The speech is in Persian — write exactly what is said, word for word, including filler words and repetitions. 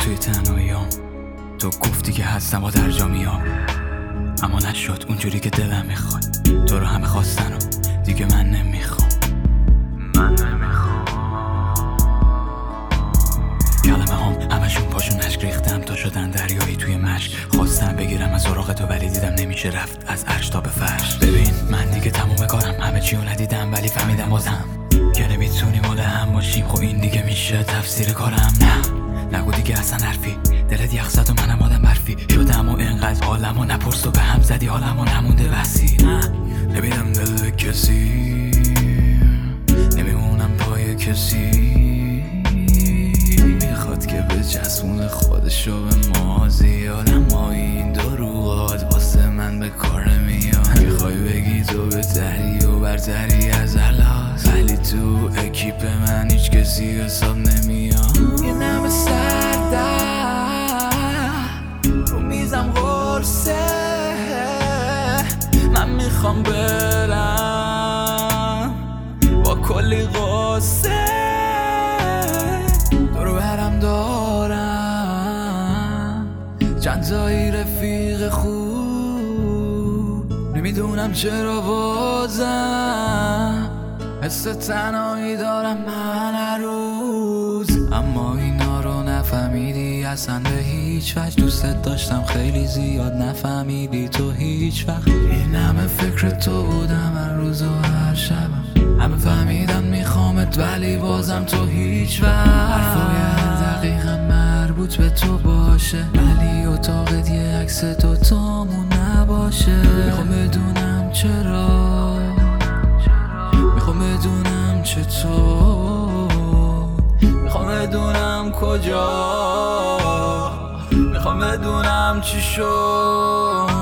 توی تنهاییام تو گفتی که هستم با در جا میام، اما نشد اونجوری که دلم میخواد. تو رو همه خواستن و دیگه من نمیخوام. من نمیخوام. کلمه هم همشون پاشون عشق ریختم تا شدن دریایی توی مشک. خواستم بگیرم از سراغ تو ولی دیدم نمیشه رفت از عرش تا به فرش. ببین من دیگه تموم کارم، همه چیو ندیدم ولی فهمیدم بازم که نمیتونیم مال هم باشیم. خب این دیگه میشه تفسیر کارم. نه نگو دیگه اصلا حرفی، دلت یخ زد و منم آدم برفی شدم و اینقدر حالمو نپرس و به هم زدی حالمو نمونده بسی. نه نمیدم دل کسی، نمیمونم پای کسی میخواد که به جسمون خودشو به مازی. اما این دروغات واسه من به کار نمیاد. میخوای بگی تو بهتری و برتری از الاس، ولی تو اکیپ من هیچ کسی حساب نمیاد. یه نم سرده رو میزم قرصه، من میخوام برم با کلی قصه. دورو برم دارم چند تایی رفیق خوب، نمیدونم چرا بازم حس تنهایی دارم من هر روز. اما اینا رو نفهمیدی اصلا به هیچ وجه. دوست داشتم خیلی زیاد نفهمیدی تو هیچ وقت. این همه فکر تو بودم هر روز و هر شبم، همه فهمیدن میخوامت ولی بازم تو هیچ وقت. حرفای هر دقیقه مربوط به تو باشه ولی اتاقت یه عکس دوتامون نباشه. میخوام بدونم چرا، میخوام بدونم چطور، میخوام بدونم کجا، میخوام بدونم چی شد.